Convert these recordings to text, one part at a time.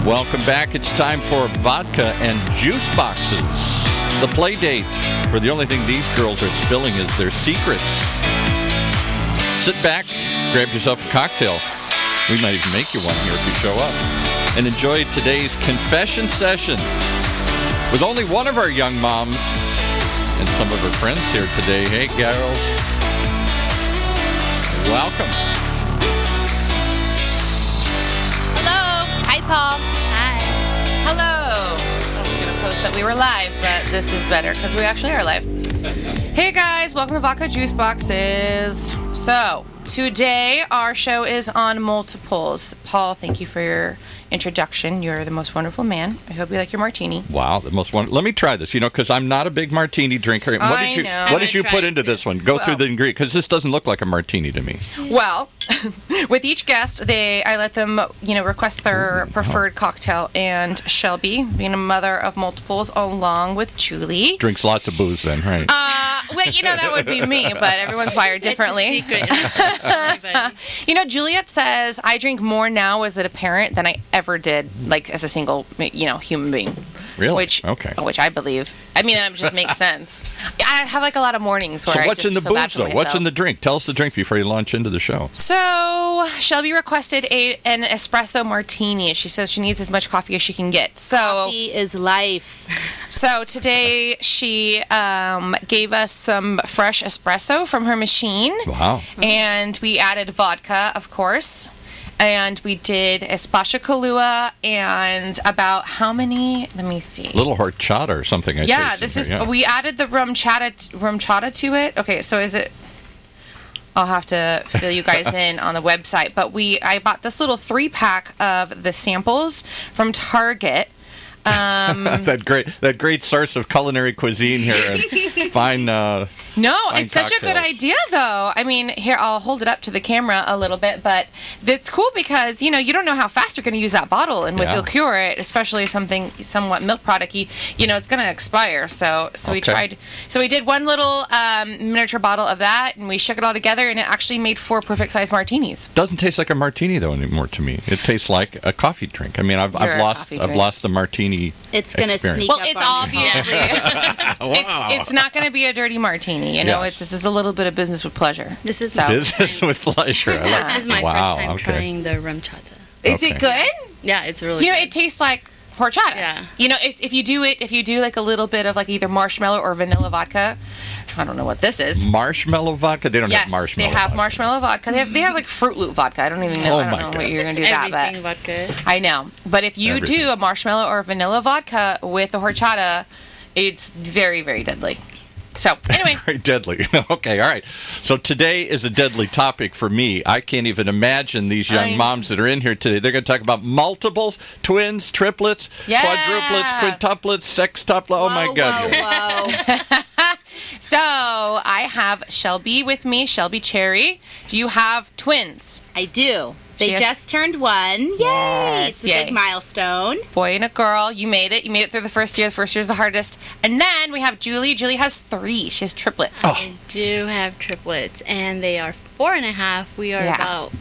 Welcome back. It's time for Vodka and Juice Boxes. The play date, where the only thing these girls are spilling is their secrets. Sit back, grab yourself a cocktail. We might even make you one here if you show up. And enjoy today's confession session with only one of our young moms and some of her friends here today. Hey, girls. Welcome. Hello. Hi, Paul. Hi. Hello. I was going to post that we were live, but this is better because we actually are live. Hey, guys. Welcome to Vodka Juice Boxes. So, today our show is on multiples. Paul, thank you for your introduction. You're the most wonderful man. I hope you like your martini. Wow, the most wonderful. Let me try this, because I'm not a big martini drinker. What did you put into this one? Go through the ingredients, because this doesn't look like a martini to me. Well, with each guest, I let them, request their preferred cocktail, and Shelby, being a mother of multiples, along with Julie. Drinks lots of booze then, right? That would be me, but everyone's wired differently. It's a secret. Juliet says, I drink more now as a parent than I ever did, as a single, human being. Really? Which I believe. I mean, that just makes sense. I have a lot of mornings where so what's I just in the feel bad booze, for though? myself. What's in the drink? Tell us the drink before you launch into the show. So, Shelby requested an espresso martini. She says she needs as much coffee as she can get. So Coffee is life. So today she gave us some fresh espresso from her machine. Wow. And we added vodka, of course. And we did a splash of Kahlua and about how many? Let me see. Little horchata or something. We added the rum chata to it. Okay, so is it? I'll have to fill you guys in on the website. But I bought this little 3-pack of the samples from Target. that great source of culinary cuisine here and fine. It's such a good idea, though. I mean, here, I'll hold it up to the camera a little bit, but it's cool because, you don't know how fast you're going to use that bottle, and with liqueur, especially something somewhat milk product-y, it's going to expire. So we tried. So we did one little miniature bottle of that, and we shook it all together, and it actually made 4 perfect-sized martinis. Doesn't taste like a martini though anymore to me. It tastes like a coffee drink. I mean, I've lost the martini. It's going to sneak up on it's obviously. Wow. It's not going to be a dirty martini. This is a little bit of business with pleasure. This is business with pleasure. This is my first time trying the rum chata. Is it good? Yeah, it's really good. It tastes like horchata. Yeah. If you do a little bit of either marshmallow or vanilla vodka, I don't know what this is. Marshmallow vodka? They don't have marshmallow vodka. They have marshmallow vodka. They have Fruit Loop vodka. I don't even know. I don't know what you're going to do with that. Everything vodka. I know. But if you do a marshmallow or vanilla vodka with a horchata, it's very, very deadly. So, anyway. Very deadly. Okay, all right. So today is a deadly topic for me. I can't even imagine these young moms that are in here today. They're going to talk about multiples, twins, triplets, quadruplets, quintuplets, sextuplets. Oh, my God. Whoa. So, I have Shelby with me, Shelby Cherry. You have twins. I do. They just turned 1. Yay! Yes, It's a big milestone. Boy and a girl. You made it. You made it through the first year. The first year is the hardest. And then we have Julie. Julie has 3. She has triplets. Oh. I do have triplets, and they are 4.5. We are about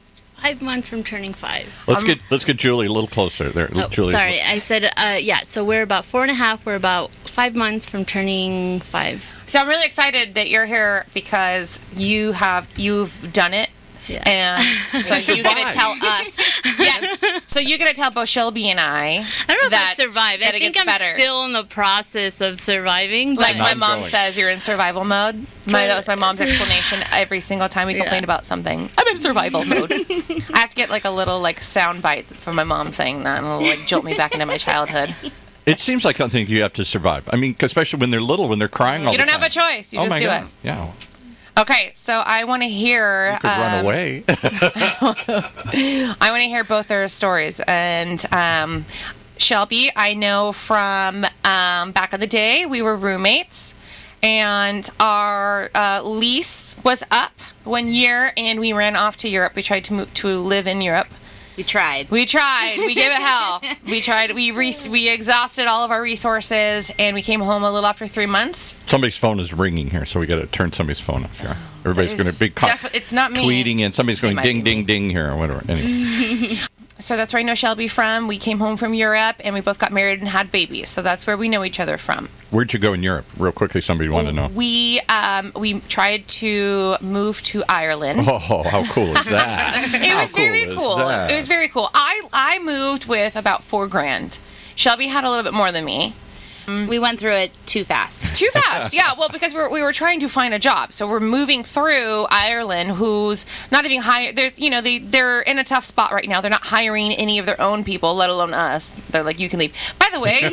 5 months from turning 5. Let's get Julie a little closer there. Sorry, I said So we're about 4.5. We're about 5 months from turning 5. So I'm really excited that you're here because you've done it. Yeah. And so you're going to tell us. Yes. So you're going to tell both Shelby and I. I don't know if I've survived. I think I'm still in the process of surviving. But like my mom says, you're in survival mode. That was my mom's explanation every single time we complained about something. I'm in survival mode. I have to get a little sound bite from my mom saying that, and it'll jolt me back into my childhood. It seems like something you have to survive. I mean, especially when they're little, when they're crying all the time. You don't have a choice. You just do it. Yeah. Okay, so I want to hear... You could run away. I want to hear both their stories. And Shelby, I know from back in the day, we were roommates. And our lease was up 1 year, and we ran off to Europe. We tried to move to live in Europe. We tried. We gave it hell. We tried. We exhausted all of our resources, and we came home a little after 3 months. Somebody's phone is ringing here, so we got to turn somebody's phone off here. Everybody's going to be it's not me. Tweeting, and somebody's going ding, ding, ding here or whatever. Anyway. So that's where I know Shelby from. We came home from Europe, and we both got married and had babies. So that's where we know each other from. Where'd you go in Europe? Real quickly, somebody wanted to know. We tried to move to Ireland. Oh, how cool is that? It was very cool. It was very cool. I moved with about $4,000. Shelby had a little bit more than me. We went through it too fast. Too fast, yeah. Well, because we were trying to find a job, so we're moving through Ireland, who's not even hiring. They're in a tough spot right now. They're not hiring any of their own people, let alone us. They're like, you can leave. By the way,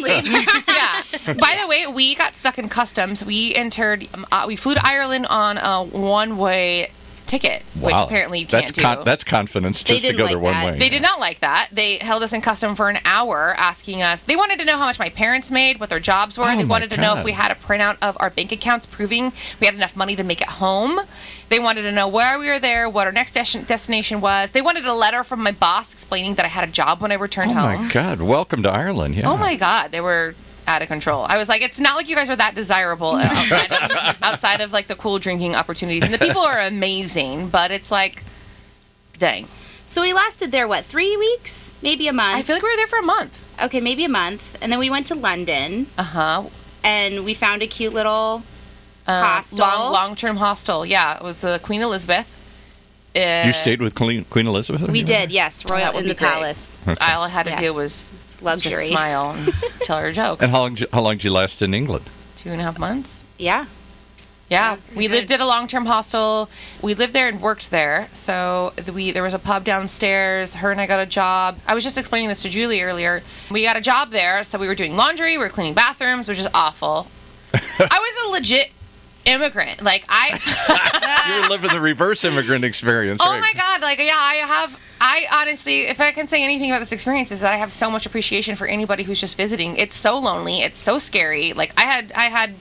By the way, we got stuck in customs. We entered. We flew to Ireland on a one-way ticket, which apparently you can't do. That's confidence just to go there one way. They did not like that. They held us in custom for an hour asking us. They wanted to know how much my parents made, what their jobs were. They wanted to know if we had a printout of our bank accounts proving we had enough money to make it home. They wanted to know where we were there, what our next destination was. They wanted a letter from my boss explaining that I had a job when I returned home. Oh, my God. Welcome to Ireland. Yeah. Oh, my God. They were out of control. I was like, it's not like you guys are that desirable outside of like the cool drinking opportunities. And the people are amazing, but it's like, dang. So we lasted there, 3 weeks? Maybe a month? I feel like we were there for a month. Okay, maybe a month. And then we went to London. Uh-huh. And we found a cute little hostel. Long-term hostel. Yeah, it was the Queen Elizabeth. You stayed with Queen Elizabeth? We did, yes. Royal in the Palace. Okay. All I had to do was luxury. Just smile and tell her a joke. And how long did you last in England? 2.5 months. Yeah. Yeah, we lived at a long-term hostel. We lived there and worked there. So there was a pub downstairs. Her and I got a job. I was just explaining this to Julie earlier. We got a job there, so we were doing laundry. We were cleaning bathrooms, which is awful. I was a legit immigrant. Like you were living the reverse immigrant experience. Oh right? my God! Like, yeah, I honestly, if I can say anything about this experience, is that I have so much appreciation for anybody who's just visiting. It's so lonely. It's so scary. Like I had,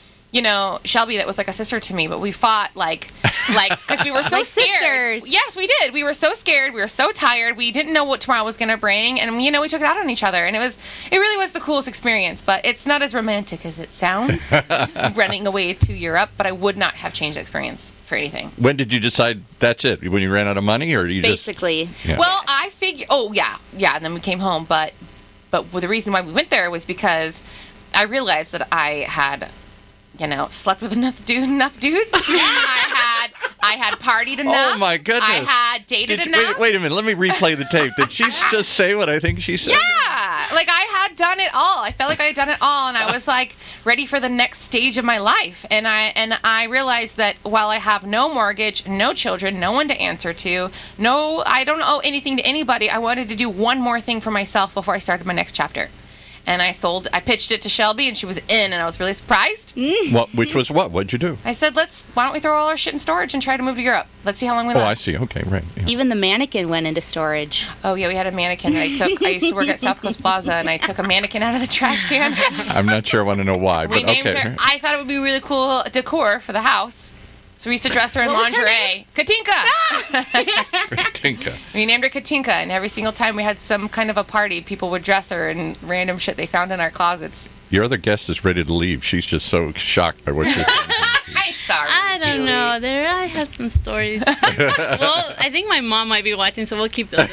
Shelby that was like a sister to me, but we fought like because we were so scared. Sisters. Yes, we did. We were so scared. We were so tired. We didn't know what tomorrow was going to bring, and we took it out on each other, and it really was the coolest experience. But it's not as romantic as it sounds, running away to Europe. But I would not have changed the experience for anything. When did you decide that's it? When you ran out of money, or you basically? Just, yeah. Well, I figured. Oh yeah, and then we came home. But the reason why we went there was because I realized that I had, slept with enough dudes. I had partied enough. Oh my goodness! I had dated enough. Wait a minute. Let me replay the tape. Did she just say what I think she said? Yeah, like I had done it all. I felt like I had done it all, and I was like ready for the next stage of my life. And I realized that while I have no mortgage, no children, no one to answer to, I don't owe anything to anybody. I wanted to do one more thing for myself before I started my next chapter. And I pitched it to Shelby, and she was in, and I was really surprised. Which was what? What'd you do? I said, why don't we throw all our shit in storage and try to move to Europe? Let's see how long we last. Oh, I see. Okay, right. Yeah. Even the mannequin went into storage. Oh, yeah, we had a mannequin that I used to work at South Coast Plaza, and I took a mannequin out of the trash can. I'm not sure I want to know why, but we named her. I thought it would be really cool decor for the house. So we used to dress her in lingerie. Katinka! Katinka. We named her Katinka, and every single time we had some kind of a party, people would dress her in random shit they found in our closets. Your other guest is ready to leave. She's just so shocked by what you're saying. I'm sorry, I don't Julie. know. I have some stories. Well, I think my mom might be watching, so we'll keep those.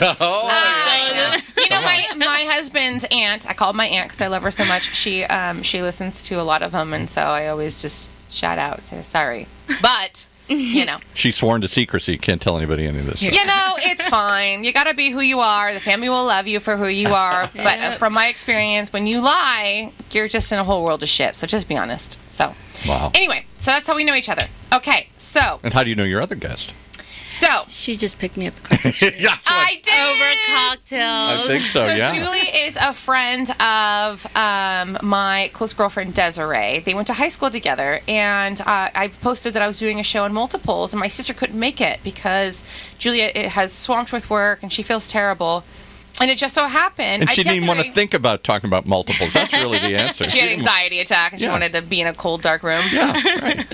My husband's aunt, I call her my aunt because I love her so much. She listens to a lot of them, and so I always just shout out, say sorry. But, She's sworn to secrecy. Can't tell anybody any of this. It's fine. You got to be who you are. The family will love you for who you are. But from my experience, when you lie, you're just in a whole world of shit. So just be honest. So, wow. Anyway, so that's how we know each other. Okay, so. And how do you know your other guest? So she just picked me up across the street. Yeah, I did over cocktails. I think so. Yeah. Julie is a friend of my close girlfriend Desiree. They went to high school together, and I posted that I was doing a show on multiples, and my sister couldn't make it because Julia has swamped with work and she feels terrible. And it just so happened. And she didn't even want to think about talking about multiples. That's really the answer. She had an anxiety attack, and she wanted to be in a cold, dark room. Yeah, right.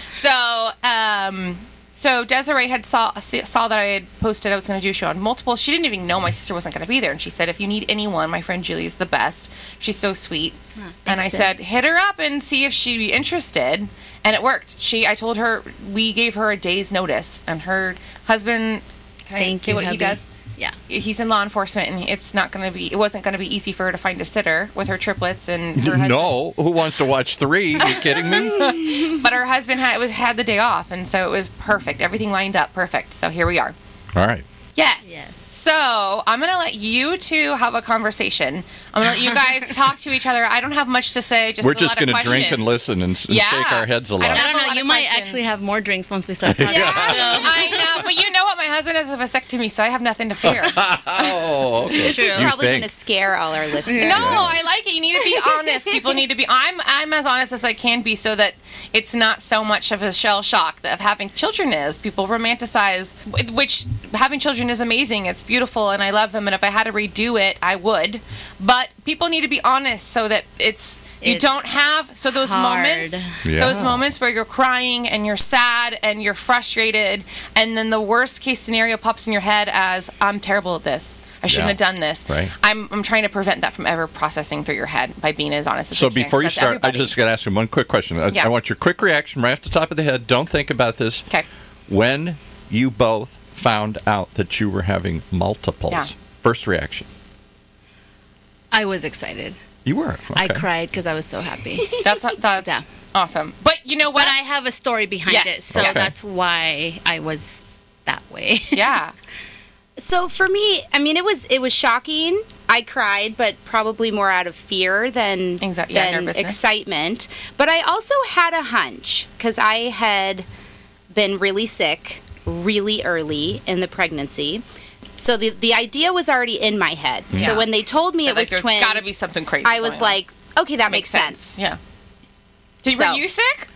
So Desiree had saw that I had posted I was going to do a show on multiples. She didn't even know my sister wasn't going to be there. And she said, if you need anyone, my friend Julie is the best. She's so sweet. And I said, hit her up and see if she'd be interested. And it worked. I told her, we gave her a day's notice. And her husband, can I say what he does? Yeah. He's in law enforcement, and it wasn't going to be easy for her to find a sitter with her triplets and her husband. No, who wants to watch 3? Are you kidding me? But her husband had the day off, and so it was perfect. Everything lined up perfect. So here we are. All right. Yes. So I'm going to let you two have a conversation. I'm going to let you guys talk to each other. I don't have much to say. We're just going to drink and listen and shake our heads a lot. I don't know. You might actually have more drinks once we start talking. I know. But you know what? My husband has a vasectomy, so I have nothing to fear. Oh, okay. This is probably going to scare all our listeners. No, I like it. You need to be honest. People need to be. I'm as honest as I can be, so that it's not so much of a shell shock of having children is. People romanticize, which having children is amazing. It's beautiful, and I love them. And if I had to redo it, I would. But people need to be honest, so that you don't have those hard. moments where you're crying and you're sad and you're frustrated, and then the worst case scenario pops in your head as I'm terrible at this. I shouldn't have done this. Right. I'm trying to prevent that from ever processing through your head by being as honest as I can. So before you start, I just got to ask you one quick question. I want your quick reaction right off the top of the head. Don't think about this. Okay. When you both found out that you were having multiples, first reaction? I was excited. You were? Okay. I cried because I was so happy. That's awesome. But you know what? But I have a story behind it, so that's why I was that way. Yeah. So for me, I mean, it was shocking. I cried, but probably more out of fear than excitement. But I also had a hunch because I had been really sick really early in the pregnancy. So the idea was already in my head. Yeah. So when they told me it was twins, there's got to be something crazy. I was like, okay, that makes sense. Yeah. Were you sick?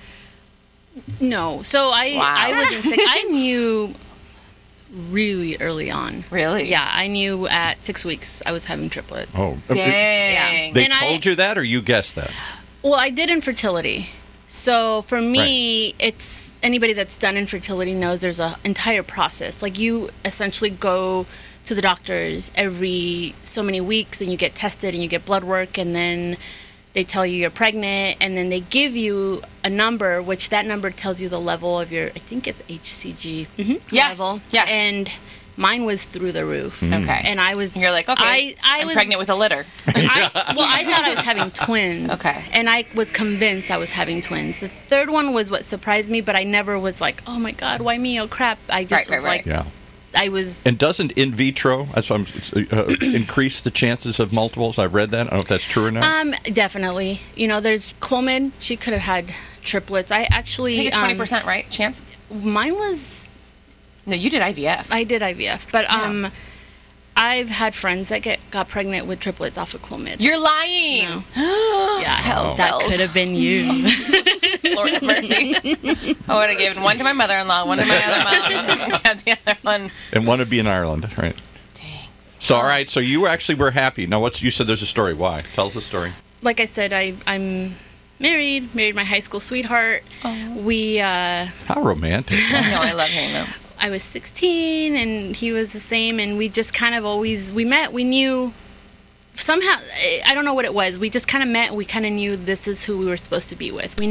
No. So I wasn't sick. I knew really early on. Really? Yeah, I knew at 6 weeks I was having triplets. Oh, dang! Yeah. They told you that, or you guessed that? Well, I did infertility. So for me, it's anybody that's done infertility knows there's an entire process. Like you essentially go to the doctors every so many weeks, and you get tested, and you get blood work, and then they tell you you're pregnant, and then they give you a number, which that number tells you the level of your, I think it's HCG level. Yes. And mine was through the roof. Okay. And I was... You're like, okay, I'm pregnant with a litter. I thought I was having twins. Okay. And I was convinced I was having twins. The third one was what surprised me, but I never was like, oh my God, why me? Oh crap. I just was like... Yeah. I was... And doesn't in vitro increase the chances of multiples? I've read that. I don't know if that's true or not. Definitely. You know, there's Clomid. She could have had triplets. I think it's 20%, right? Chance? Mine was... No, you did IVF. I did IVF. But I've had friends that got pregnant with triplets off of Clomid. You're lying! No. Yeah, that could have been you. Lord have mercy. I would have given one to my mother-in-law, one to my other mom, and kept the other one. And one would be in Ireland, right? Dang. So, all right, so you actually were happy. Now, you said there's a story. Why? Tell us the story. Like I said, I'm married my high school sweetheart. Oh. We... How romantic. I know, I love hearing them. I was 16, and he was the same, and we just kind of always... We met, we knew... Somehow, I don't know what it was. We just kind of met. We kind of knew this is who we were supposed to be with. We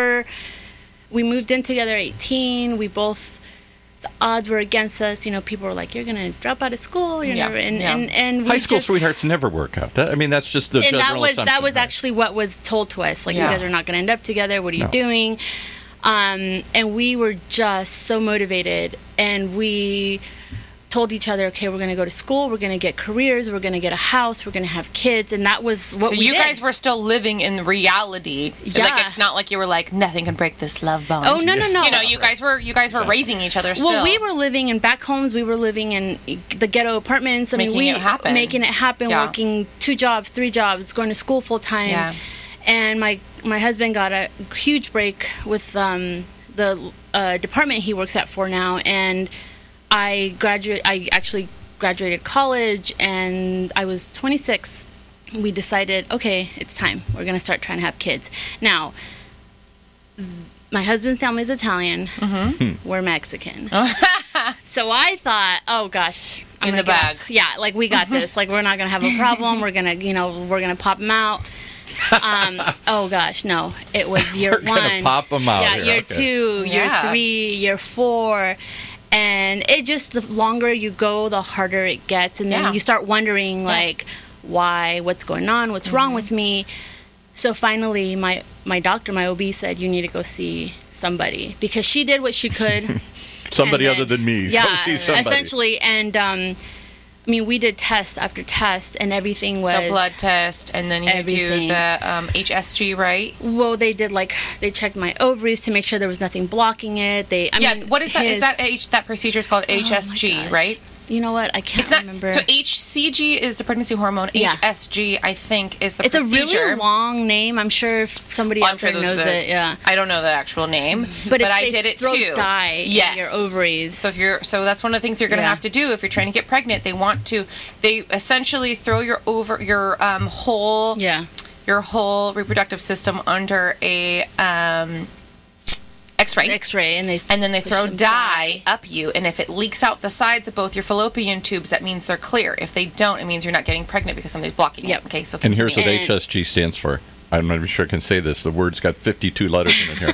moved in together at 18. We both, the odds were against us. You know, people were like, "You're gonna drop out of school." You're never. And high school sweethearts never work out. That's just the general assumption. That was actually what was told to us. Like, you guys are not gonna end up together. What are you doing? And we were just so motivated, and we told each other, okay, we're going to go to school, we're going to get careers, we're going to get a house, we're going to have kids, and that was what we did. So you guys were still living in reality. Yeah. Like, it's not like you were like, nothing can break this love bond. Oh, no. You know, you guys were raising each other still. Well, we were living in back homes, we were living in the ghetto apartments. Making it happen, working 2 jobs, 3 jobs, going to school full time. Yeah. And my husband got a huge break with the department he works at for now, and I actually graduated college, and I was 26. We decided, okay, it's time. We're going to start trying to have kids. Now, my husband's family is Italian. Mm-hmm. We're Mexican. So I thought, oh gosh, I'm in the bag. Yeah, like we got this. Like we're not going to have a problem. We're going to pop them out. Oh gosh, no. It was year 1. Pop them out. Yeah, year 2, year 3, year 4. And it just, the longer you go, the harder it gets. And then you start wondering, like, why, what's going on, what's wrong with me. So finally, my doctor, my OB, said, you need to go see somebody. Because she did what she could. Somebody other than me. Yeah, go see somebody. Essentially. And, I mean, we did test after test, and everything was... So blood test, and then you do the HSG, right? Well, they did, like, they checked my ovaries to make sure there was nothing blocking it. I mean, what is that? Is that procedure is called HSG, right? You know what? I can't remember. So HCG is the pregnancy hormone. Yeah. HSG, I think, is the procedure. It's a really long name. I'm sure somebody out there knows it. Yeah. I don't know the actual name, but I did it too. Dye in your ovaries. So that's one of the things you're going to have to do if you're trying to get pregnant. They essentially throw your whole reproductive system under a X-ray, and then they throw dye up you, and if it leaks out the sides of both your fallopian tubes, that means they're clear. If they don't, it means you're not getting pregnant because something's blocking it. Okay, so continue. And here's what HSG stands for. I'm not even sure I can say this. The word's got 52 letters in it here.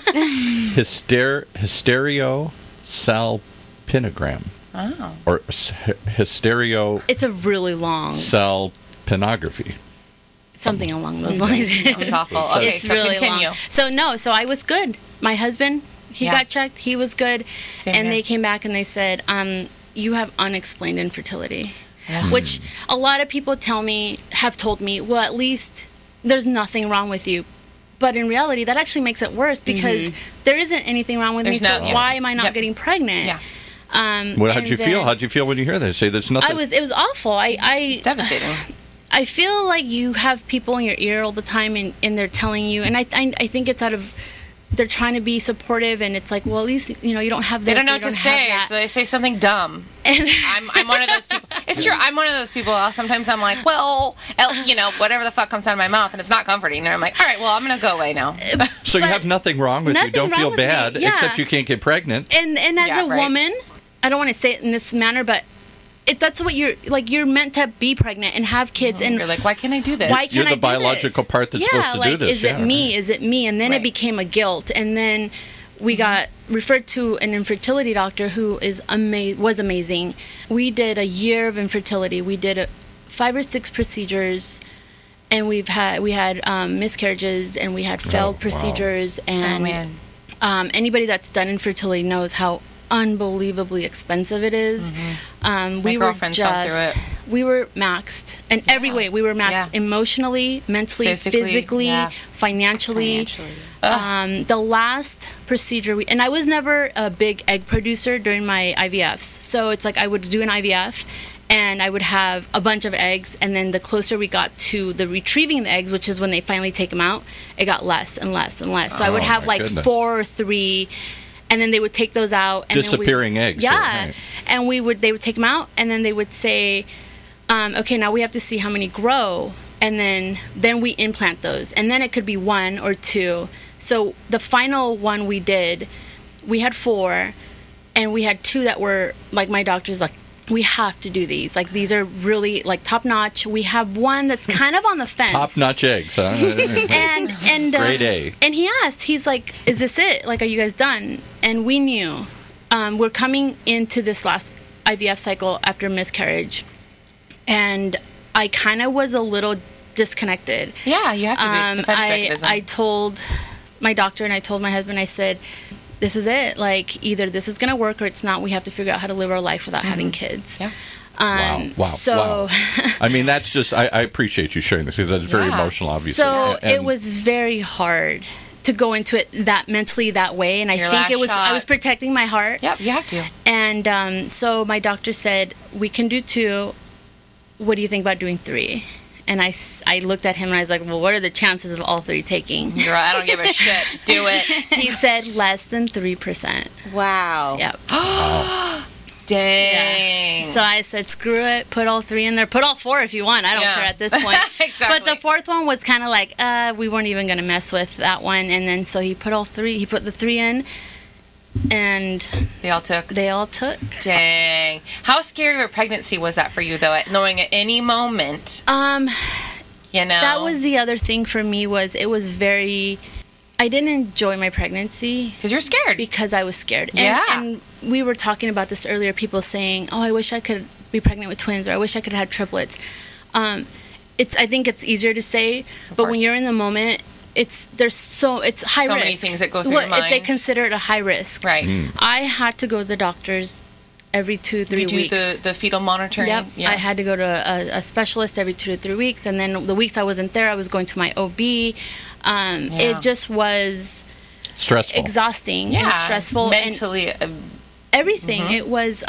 Hysterosalpingogram. Oh. Or hystero... It's a really long... Salpinography. Something along those lines. It's awful. Okay, so really continue. Long. So I was good. My husband, he got checked. He was good. Same and here. They came back and they said, you have unexplained infertility. Which a lot of people have told me, well, at least there's nothing wrong with you. But in reality, that actually makes it worse because there isn't anything wrong with me. So why am I not getting pregnant? Yeah. How'd you feel? How'd you feel when you hear that? Say there's nothing. It was awful. It's devastating. I feel like you have people in your ear all the time, and they're telling you, and I think it's out of, they're trying to be supportive, and it's like, well, at least, you don't have this. They don't know what to say, so they say something dumb. And I'm one of those people. It's true. I'm one of those people. Sometimes I'm like, well, whatever the fuck comes out of my mouth, and it's not comforting. And I'm like, all right, well, I'm going to go away now. So you have nothing wrong with you. Don't feel bad, except you can't get pregnant. And as a woman, I don't want to say it in this manner, but that's what you're meant to be pregnant and have kids, and you're like, why can't I do this? Why can't you're the biological part that's supposed to do this. Is it me? And then it became a guilt, and then we got referred to an infertility doctor who was amazing. We did a year of infertility. We did 5 or 6 procedures, and we had miscarriages, and we had failed procedures, and anybody that's done infertility knows how unbelievably expensive it is. My girlfriend's gone through it. We were maxed in every way. We were maxed emotionally, mentally, physically, financially. The last procedure, and I was never a big egg producer during my IVFs, so it's like I would do an IVF and I would have a bunch of eggs, and then the closer we got to the retrieving the eggs, which is when they finally take them out, it got less and less and less. So I would have 4 or 3. And then they would take those out. And disappearing eggs. Yeah. Right. And they would take them out, and then they would say, okay, now we have to see how many grow. And then we implant those. And then it could be 1 or 2. So the final one we did, we had 4, and we had 2 that were, like, my doctor's like, we have to do these. Like, these are really, like, top-notch. We have one that's kind of on the fence. Top-notch eggs, huh? and grade A. And he asked, he's like, is this it? Like, are you guys done? And we knew. We're coming into this last IVF cycle after miscarriage. And I kind of was a little disconnected. Yeah, you have to be. It's defense mechanism. I told my doctor and I told my husband, I said, this is it. Like, either this is going to work or it's not. We have to figure out how to live our life without having kids. Yeah. Wow. I mean, that's just, I appreciate you sharing this because that's very emotional, obviously. So it was very hard to go into it that mentally that way. And I think I was protecting my heart. Yep, you have to. And so my doctor said, we can do 2. What do you think about doing 3? And I looked at him and I was like, well, what are the chances of all 3 taking? Girl, I don't give a shit. Do it. He said less than 3%. Wow. Yep. Dang. Yeah. So I said, screw it. Put all 3 in there. Put all 4 if you want. I don't care at this point. Exactly. But the 4th one was kind of like, we weren't even going to mess with that one. And then so he put all 3. He put the 3 in. And they all took. Dang. How scary of a pregnancy was that for you, though? Knowing at any moment, that was the other thing for me. Was it was very. I didn't enjoy my pregnancy. Because you're scared. Because I was scared. And we were talking about this earlier, people saying, oh, I wish I could be pregnant with twins, or I wish I could have triplets. I think it's easier to say, but when you're in the moment, it's high risk. So many things that go through your mind. They consider it a high risk. Right. I had to go to the doctors every 2-3 weeks. You do the fetal monitoring? Yep. Yeah. I had to go to a specialist every 2 to 3 weeks, and then the weeks I wasn't there, I was going to my OB. It just was stressful, exhausting, and stressful, mentally, everything. It was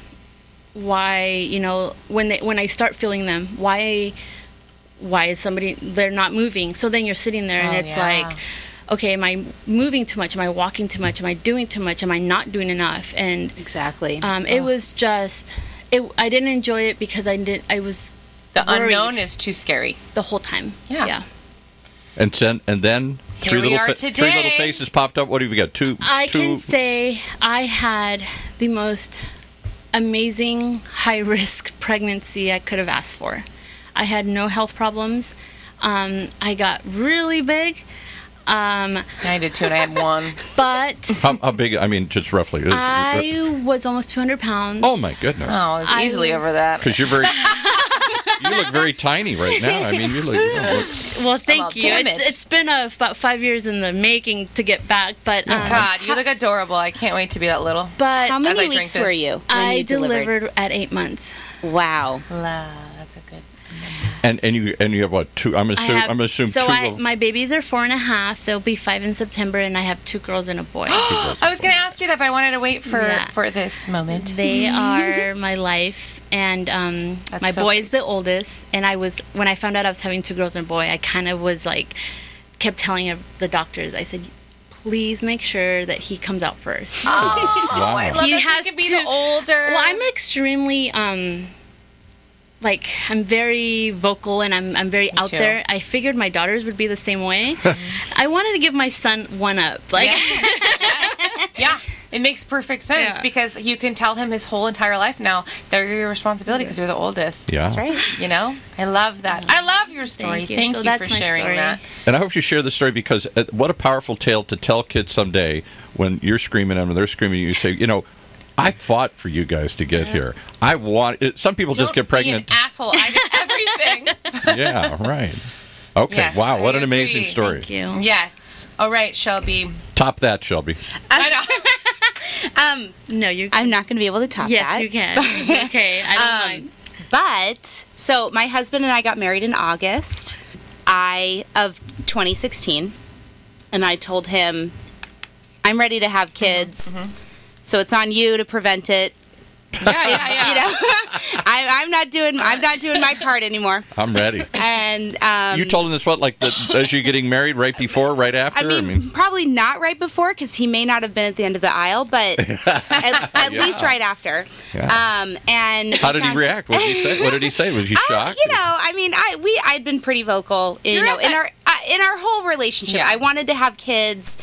why when I start feeling them, why is somebody, they're not moving? So then you're sitting there and it's like, okay, am I moving too much? Am I walking too much? Am I doing too much? Am I not doing enough? And exactly, it was just, I didn't enjoy it because I was the unknown is too scary the whole time. Yeah. And then three little faces popped up. What have you got? Two. I can say I had the most amazing high-risk pregnancy I could have asked for. I had no health problems. I got really big. I did too, and I had one. But how big? I mean, just roughly. I was almost 200 pounds. Oh my goodness! Oh, I was easily over that. Because you're very. You look very tiny right now. I mean, you look. Well, thank you. It's been about 5 years in the making to get back, but God, you look adorable. I can't wait to be that little. But how many weeks were you? I delivered at 8 months. Wow. That's a good. And you have what, 2? I'm gonna assume so 2. My babies are 4.5. They'll be 5 in September, and I have 2 girls and a boy. I was gonna ask you that, but I wanted to wait for this moment. They are my life, and my boy's the oldest. And when I found out I was having 2 girls and a boy, I kind of was like, kept telling the doctors. I said, please make sure that he comes out first. Oh, wow. I love he has to be the older. Well, I'm extremely I'm very vocal, and I'm very out there. I figured my daughters would be the same way. I wanted to give my son one up. Yeah. It makes perfect sense because you can tell him his whole entire life now. They're your responsibility because you're the oldest. Yeah. That's right. I love that. I love your story. Thank you for sharing that. And I hope you share the story because what a powerful tale to tell kids someday when you're screaming at them and they're screaming at you. Say, I fought for you guys to get here. Some people just get pregnant. Be an asshole. I did everything. Yeah, right. Okay. Yes, wow, what an amazing story. Thank you. Yes. All right, Shelby. Top that, Shelby. I know. No, I'm not going to be able to top that. Yes, you can. Okay, I don't mind. But so my husband and I got married in August of 2016, and I told him, I'm ready to have kids. Mm-hmm. So it's on you to prevent it. Yeah. I'm not doing my part anymore. I'm ready. And you told him this as you're getting married, right before, right after? I mean probably not right before because he may not have been at the end of the aisle, but at least right after. Yeah. And how did he react? What did he say? What did he say? Was he shocked? I'd been pretty vocal. In our whole relationship. Yeah. I wanted to have kids.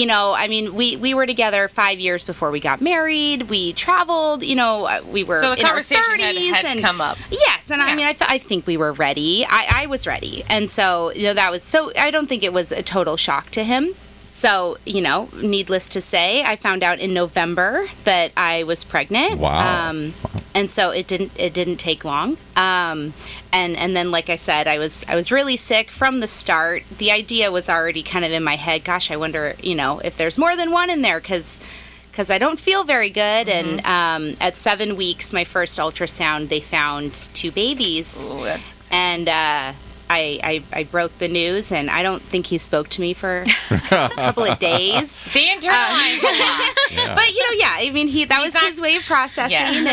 We were together 5 years before we got married. We traveled. We were so the in our conversation 30s had come up. Yes, and I think we were ready. I was ready, and so that was so. I don't think it was a total shock to him. So, needless to say, I found out in November that I was pregnant. Wow. And so it didn't take long. And then, like I said, I was really sick from the start. The idea was already kind of in my head. Gosh, I wonder, if there's more than one in there because I don't feel very good. Mm-hmm. And at 7 weeks, my first ultrasound, they found 2 babies. Ooh, that's exciting. And I broke the news, and I don't think he spoke to me for a couple of days. They internalize a lot. Yeah. But that was his way of processing,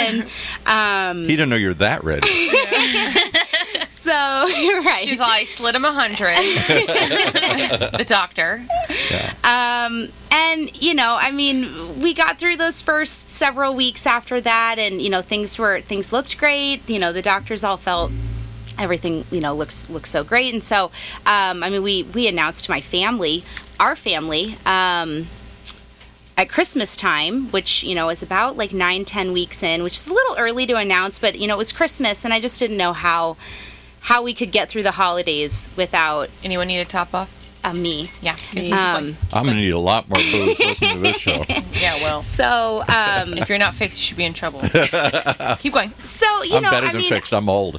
and he didn't know you're that ready. So you're right. She's like, I slid him 100. The doctor. Yeah. And we got through those first several weeks after that, and things looked great. The doctors all felt. Everything looks so great, and so we announced to our family at Christmas time, which is about 9-10 weeks in, which is a little early to announce, but it was Christmas, and I just didn't know how we could get through the holidays without anyone need a top off. Me. Yeah. I'm going to need a lot more booze listening to this show. Yeah, well. So, if you're not fixed, you should be in trouble. Keep going. So, I'm better than fixed. I'm old.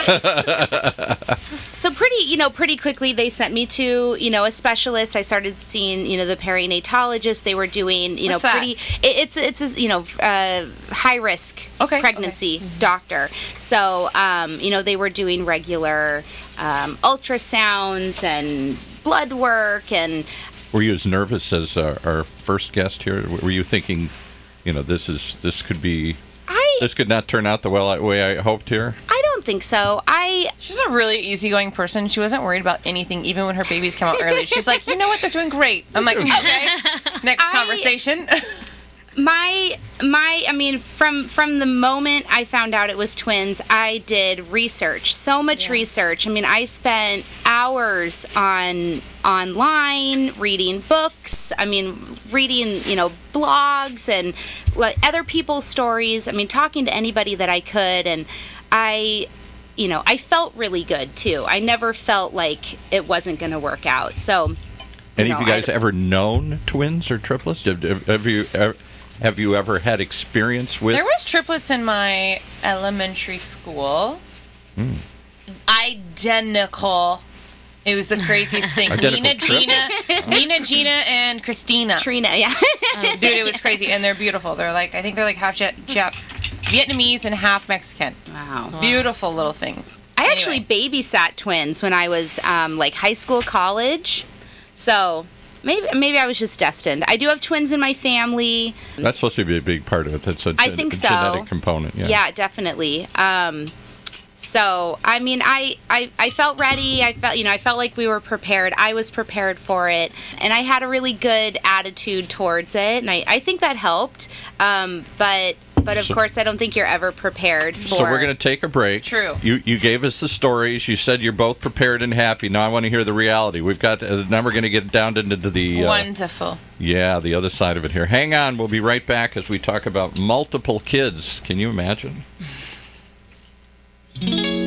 So pretty quickly they sent me to, a specialist. I started seeing, the perinatologist. They were doing, What's it's a high risk pregnancy doctor. So, they were doing regular ultrasounds and blood work. And were you as nervous as our first guest here? Were you thinking, this could not turn out the way I hoped here? I don't think so. She's a really easygoing person. She wasn't worried about anything, even when her babies came out early. She's like, you know what? They're doing great. I'm like, okay. Next conversation. From the moment I found out it was twins, I did research, so much research. I spent hours online reading books. Reading, blogs and other people's stories. Talking to anybody that I could, and I felt really good too. I never felt like it wasn't going to work out. So, any of you guys ever known twins or triplets? Have you ever had experience with? There was triplets in my elementary school. Identical. It was the craziest thing. Nina, Gina, and Christina. Trina, yeah. Dude, it was crazy, and they're beautiful. I think they're like half Vietnamese and half Mexican. Wow. Beautiful little things. I actually babysat twins when I was high school, college. So maybe I was just destined. I do have twins in my family. That's supposed to be a big part of it. That's I think so. Genetic component. Yeah, definitely. So, I felt ready. I felt like we were prepared. I was prepared for it. And I had a really good attitude towards it. And I think that helped. But of course, I don't think you're ever prepared for... So we're going to take a break. True. You gave us the stories. You said you're both prepared and happy. Now I want to hear the reality. We've got... now we're going to get down into the... Wonderful. Yeah, the other side of it here. Hang on. We'll be right back as we talk about multiple kids. Can you imagine? All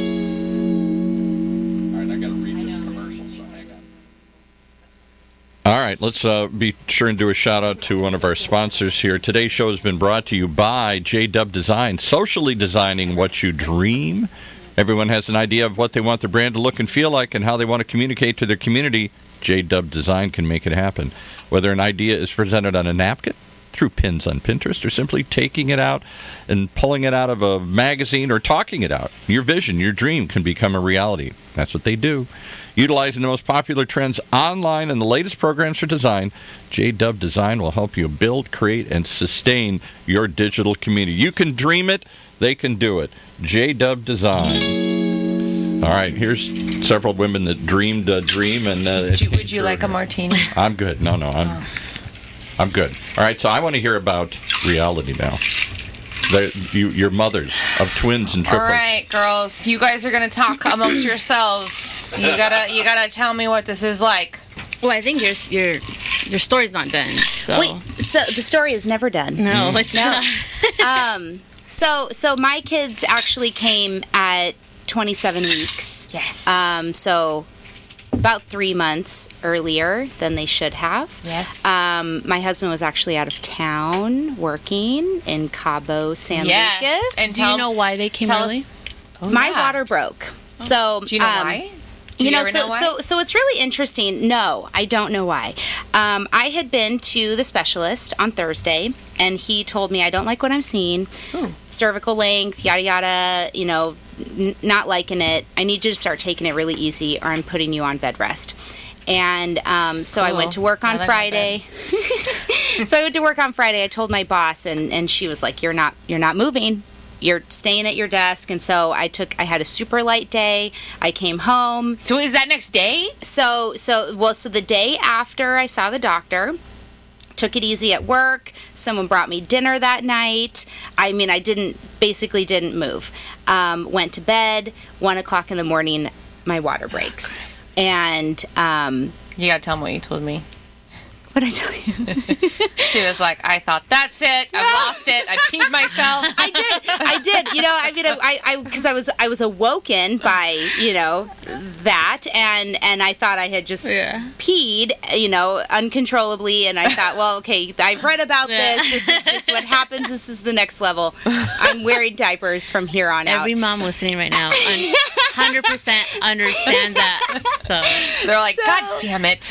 right, I got to read this commercial, so hang on. All right, let's be sure and do a shout-out to one of our sponsors here. Today's show has been brought to you by J-Dub Design, socially designing what you dream. Everyone has an idea of what they want their brand to look and feel like and how they want to communicate to their community. J-Dub Design can make it happen. Whether an idea is presented on a napkin, through pins on Pinterest, or simply taking it out and pulling it out of a magazine or talking it out, your vision, your dream can become a reality. That's what they do. Utilizing the most popular trends online and the latest programs for design, J-Dub Design will help you build, create, and sustain your digital community. You can dream it, they can do it. J-Dub Design. All right, here's several women that dreamed a dream. And would you like a martini? I'm good. No, I'm good. All right, so I want to hear about reality now. Your mothers of twins and triplets. All right, girls, you guys are going to talk amongst yourselves. You gotta tell me what this is like. Well, I think your story's not done. So. Wait, so the story is never done. No, it's not. So my kids actually came at 27 weeks. Yes. So about 3 months earlier than they should have. Yes. My husband was actually out of town working in Cabo San Lucas. And do you know why they came early? My water broke. So do you know why? So it's really interesting. No, I don't know why. I had been to the specialist on Thursday, and he told me I don't like what I'm seeing. Cervical length, yada yada. Not liking it. I need you to start taking it really easy, or I'm putting you on bed rest. And so I went to work on Friday. So I went to work on Friday. I told my boss, and she was like, "You're not moving. You're staying at your desk." And so I had a super light day. I came home. So is that next day? So the day after I saw the doctor, took it easy at work. Someone brought me dinner that night. I basically didn't move. Went to bed. 1:00 in the morning, my water breaks. And you gotta tell them what you told me. What'd I tell you? She was like, I thought, that's it. I've lost it. I peed myself. I did. You know, I mean, because I was awoken by, you know, that, and I thought I had just peed, you know, uncontrollably, and I thought, well, okay, I've read about this. This is just what happens. This is the next level. I'm wearing diapers from here on out. Every mom listening right now 100% understand that. So they're like, God damn it.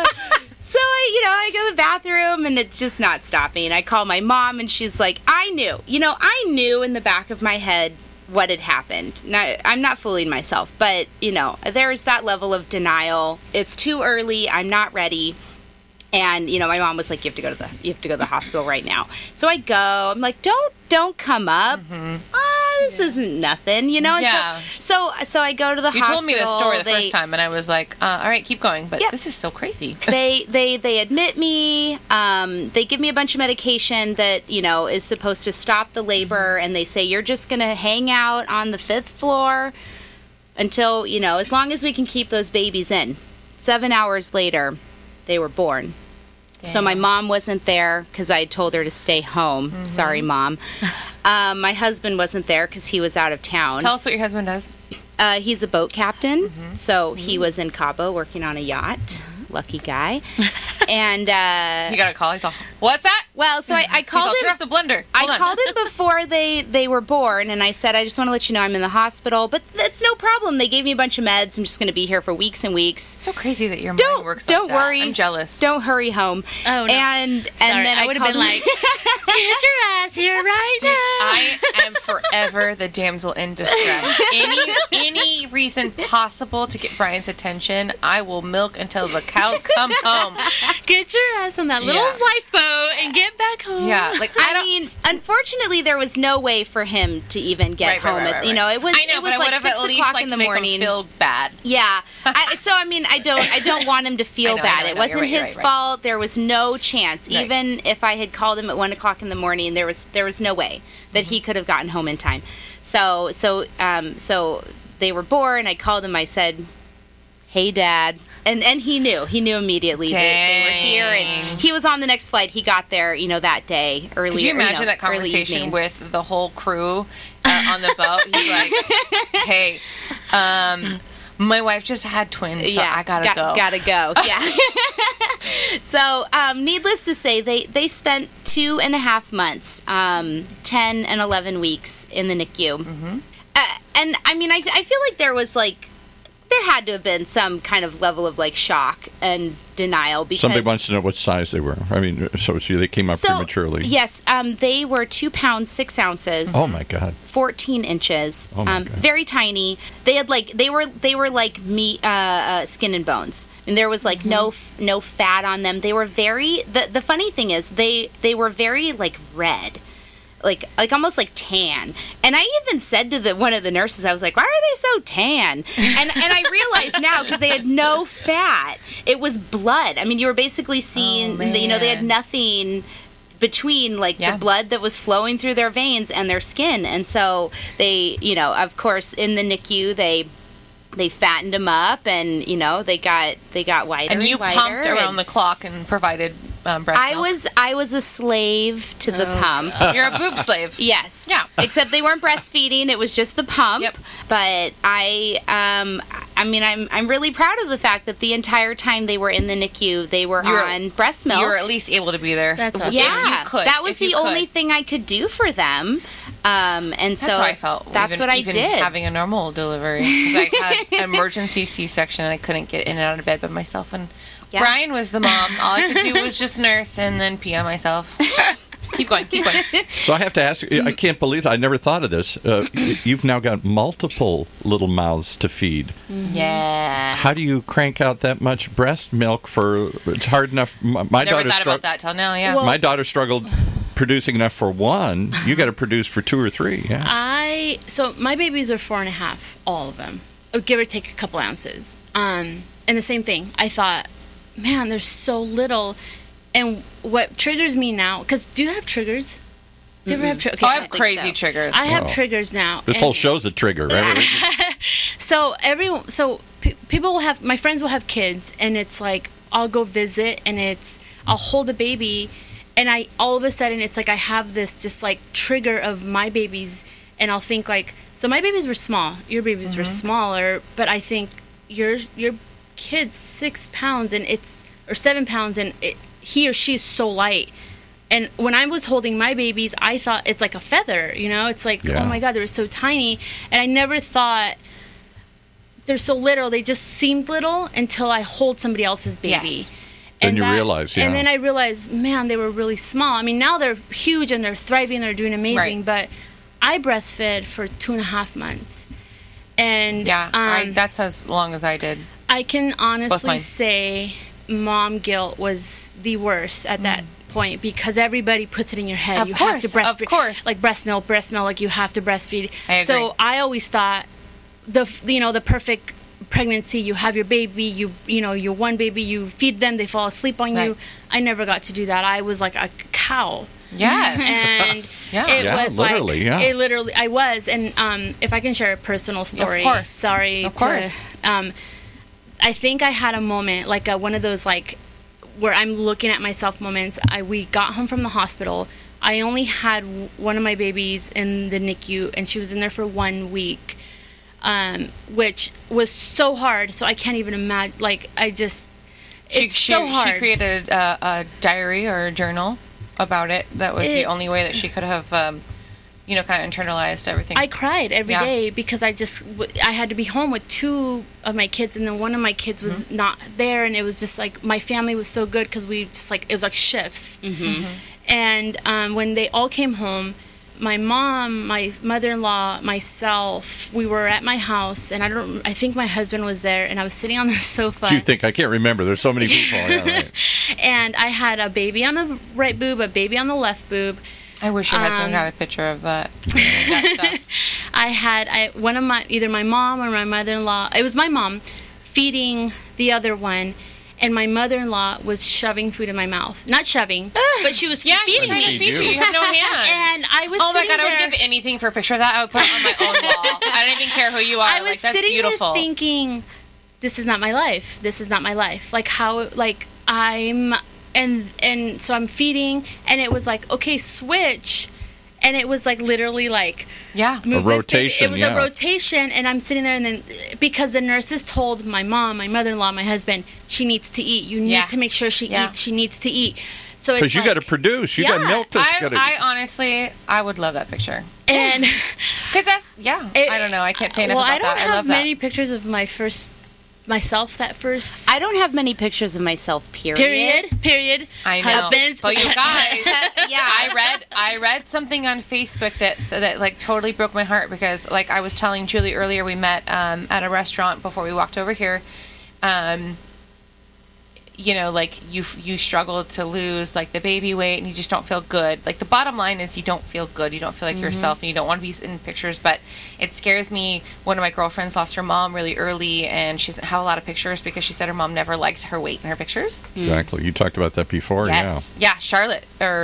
So I go to the bathroom and it's just not stopping. I call my mom and she's like, I knew in the back of my head what had happened. Now, I'm not fooling myself, but, you know, there's that level of denial. It's too early. I'm not ready. And, you know, my mom was like, you have to go to the hospital right now. So I go. I'm like, don't come up. This isn't nothing, you know? And so I go to the hospital. You told me this story the first time, and I was like, all right, keep going. But this is so crazy. They admit me. They give me a bunch of medication that, you know, is supposed to stop the labor, and they say, you're just going to hang out on the 5th floor until, you know, as long as we can keep those babies in. 7 hours later, they were born. Damn. So my mom wasn't there because I told her to stay home. Sorry, Mom. My husband wasn't there because he was out of town. Tell us what your husband does. He's a boat captain. So he was in Cabo working on a yacht. Lucky guy. And he got a call. He's all, what's that? Well, so I called him. Turn off the blender. I called him before they were born, and I said, I just want to let you know I'm in the hospital, but that's no problem. They gave me a bunch of meds. I'm just going to be here for weeks and weeks. It's so crazy that your mind works like that. Don't worry. I'm jealous. Don't hurry home. Oh, no. And then I would have been like, get your ass here right now. I am forever the damsel in distress. Any reason possible to get Brian's attention, I will milk until the cows come home. Get your ass on that little lifeboat and get back home. Yeah, like I mean, unfortunately, there was no way for him to even get home. Right. You know, it was. I know, it was but like I would have at least o'clock like in the to make morning. him feel bad. Yeah. So I mean, I don't want him to feel bad. It wasn't his fault. There was no chance. Right. Even if I had called him at 1 o'clock in the morning, there was no way that he could have gotten home in time. So they were born. I called him. I said, "Hey, Dad." And he knew immediately that they were here, and he was on the next flight. He got there, you know, that day early. Could you imagine that conversation with the whole crew on the boat? He's like, "Hey, my wife just had twins, so I gotta go. Gotta go." Yeah. So, needless to say, they spent 2.5 months, 10 and 11 weeks in the NICU, and I mean, I feel like there had to have been some kind of level of like shock and denial because somebody wants to know what size they were. I mean, so they came up prematurely. Yes, they were 2 pounds 6 ounces. Oh my God! 14 inches. Oh my God. Very tiny. They had they were like meat, skin and bones, and there was like no fat on them. They were very. The funny thing is they were very like red. Like almost like tan, and I even said to one of the nurses, I was like, "Why are they so tan?" And I realize now because they had no fat, it was blood. I mean, you were basically seeing, they had nothing between like the blood that was flowing through their veins and their skin, and so they, of course, in the NICU they fattened them up, and they got wider. And you wider, pumped around the clock and provided breast milk. I was a slave to the pump. You're a boob slave. Yes. Yeah. Except they weren't breastfeeding; it was just the pump. Yep. But I'm really proud of the fact that the entire time they were in the NICU, they were on breast milk. You were at least able to be there. That's awesome. Yeah. If you could. That was the only thing I could do for them. And so that's how I felt. That's what I did. Having a normal delivery, because I had an emergency C-section and I couldn't get in and out of bed by myself. And Brian was the mom. All I could do was just nurse and then pee on myself. Keep going. So I have to ask, I can't believe I never thought of this. You've now got multiple little mouths to feed. Yeah. How do you crank out that much breast milk it's hard enough. My daughter thought about that till now, yeah. Well, my daughter struggled producing enough for one. You got to produce for 2 or 3. Yeah. So my babies are 4.5, all of them, give or take a couple ounces. And the same thing. I thought, man, there's so little. And what triggers me now, because do you have triggers? Do you ever have triggers? Okay, I have crazy triggers. I have triggers now. This whole show's a trigger, right? So people will have, my friends will have kids, and it's like, I'll go visit, and I'll hold a baby, and I all of a sudden it's like I have this just like trigger of my babies, and I'll think like, so my babies were small, your babies were smaller, but I think your kid's 6 pounds and or 7 pounds, and he or she is so light. And when I was holding my babies, I thought it's like a feather, you know? It's like, oh my God, they were so tiny. And I never thought they're so little. They just seemed little until I hold somebody else's baby. Yes. Then you realize, And then I realized, man, they were really small. I mean, now they're huge and they're thriving, they're doing amazing. Right. But I breastfed for 2.5 months. And that's as long as I did. I can honestly say mom guilt was the worst at that point, because everybody puts it in your head. Have to breastfeed. Of course. Like breast milk, like you have to breastfeed. I agree. So I always thought the perfect pregnancy, you have your baby, your one baby, you feed them, they fall asleep on you. I never got to do that. I was like a cow. Yes. And it was literally, it literally, I was. And if I can share a personal story. Of course. Sorry. Of course. I think I had a moment, like one of those like where I'm looking at myself moments. We got home from the hospital. I only had one of my babies in the NICU, and she was in there for 1 week, which was so hard. So I can't even imagine. Like so hard. She created a diary or a journal about it. That was the only way that she could have, kind of internalized everything. I cried every day because I had to be home with 2 of my kids, and then one of my kids was not there, and it was just like my family was so good because we just like, it was like shifts. And when they all came home, my mom, my mother-in-law, myself, we were at my house, and I think my husband was there, and I was sitting on the sofa. Do you think? I can't remember. There's so many people. Right. And I had a baby on the right boob, a baby on the left boob. I wish your husband got a picture of that. That stuff. I had either my mom or my mother-in-law. It was my mom feeding the other one, and my mother-in-law was shoving food in my mouth. Not shoving, but she was feeding she's trying to feed you. You have no hands. And I was oh my God, I would give anything for a picture of that. I would put it on my own wall. I don't even care who you are. I was that's sitting beautiful. there thinking, this is not my life. This is not my life. Like how, like I'm... And so I'm feeding, and it was like, okay, switch. And it was like literally like a rotation. It was a rotation, and I'm sitting there, and then because the nurses told my mom, my mother-in-law, my husband, she needs to eat. You need to make sure she eats. She needs to eat. So because you got to produce, you got milk. I honestly, I would love that picture. And because that's I don't know. I can't say enough about that. I don't have many pictures of myself that first. I don't have many pictures of myself. Period. I know. Husbands. But you guys, I read something on Facebook that like totally broke my heart, because like I was telling Julie earlier, we met at a restaurant before we walked over here. Like you struggle to lose like the baby weight, and you just don't feel good. Like the bottom line is you don't feel good. You don't feel like yourself, and you don't want to be in pictures. But it scares me. One of my girlfriends lost her mom really early, and she doesn't have a lot of pictures because she said her mom never liked her weight in her pictures. Exactly. You talked about that before. Yes. Yeah. Charlotte,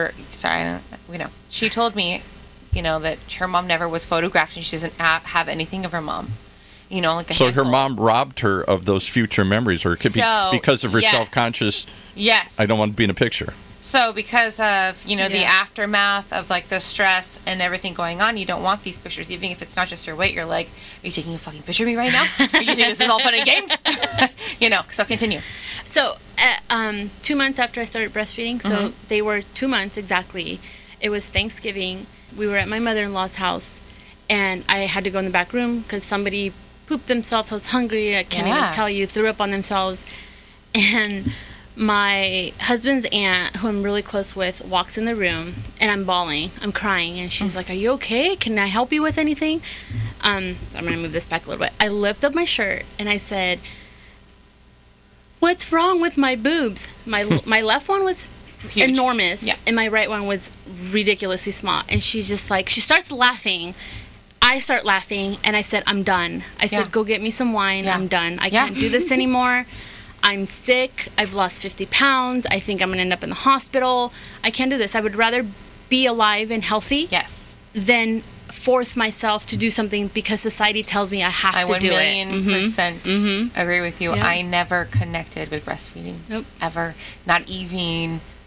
she told me, that her mom never was photographed, and she doesn't have anything of her mom. So her mom robbed her of those future memories, or it could be because of her self-conscious. Yes. I don't want to be in a picture. So because of, the aftermath of like the stress and everything going on, you don't want these pictures, even if it's not just your weight. You're like, are you taking a fucking picture of me right now? Or you think this is all fun and games? So continue. So 2 months after I started breastfeeding, so they were 2 months exactly. It was Thanksgiving. We were at my mother-in-law's house, and I had to go in the back room because somebody pooped themselves. I was hungry. I can't even tell you. Threw up on themselves. And my husband's aunt, who I'm really close with, walks in the room, and I'm bawling. I'm crying. And she's like, are you okay? Can I help you with anything? I'm going to move this back a little bit. I lift up my shirt, and I said, what's wrong with my boobs? My left one was huge. Enormous, and my right one was ridiculously small. And she's just like, she starts laughing. I start laughing, and I said, I'm done. I said, go get me some wine. I'm done. I can't do this anymore. I'm sick. I've lost 50 pounds. I think I'm going to end up in the hospital. I can't do this. I would rather be alive and healthy than force myself to do something because society tells me I have to do it. I 1,000,000% agree with you. I never connected with breastfeeding. Ever. Not even